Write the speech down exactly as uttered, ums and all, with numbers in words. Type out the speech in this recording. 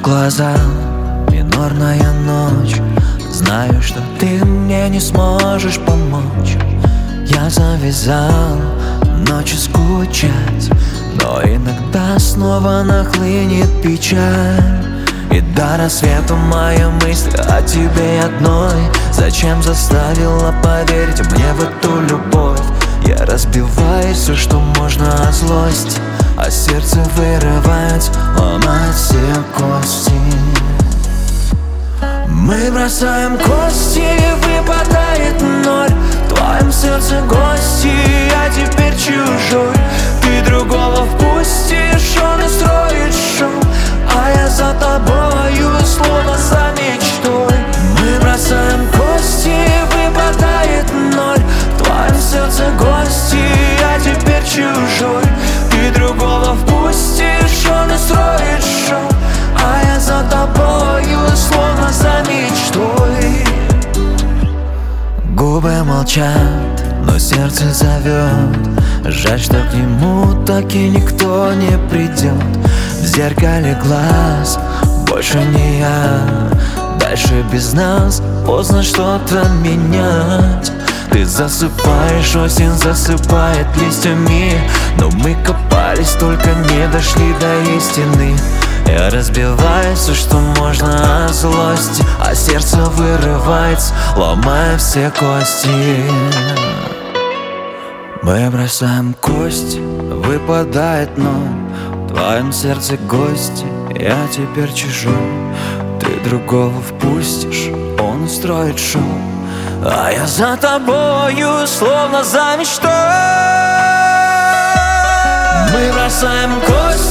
глаза, минорная ночь. Знаю, что ты мне не сможешь помочь. Я завязал ночью скучать, но иногда снова нахлынет печаль. И до рассвета моя мысль о тебе одной. Зачем заставила поверить мне в эту любовь? Я разбиваю все, что можно от злости, а сердце вырывать, ломать все кости. Мы бросаем кости, выпадает ноль. В твоем сердце гости, я теперь чужой. Ты другого впустишь, он и строит шоу, а я за тобою, словно за мечтой. Мы бросаем кости, выпадает ноль. В твоем сердце гости, я теперь чужой. Ты другого впустишь, он и строит шоу, а я за тобою, словно за мечтой. Губы молчат, но сердце зовет. Жаль, что к нему так и никто не придет. В зеркале глаз больше не я. Дальше без нас поздно что-то менять. Ты засыпаешь, осень засыпает листьями, но мы копались, только не дошли до истины. Я разбиваю все, что можно от злости, а сердце вырывается, ломая все кости. Мы бросаем кости, выпадает ноль. В твоем сердце гости, я теперь чужой. Ты другого впустишь, он устроит шоу, а я за тобою, словно за мечтой. Мы бросаем кости,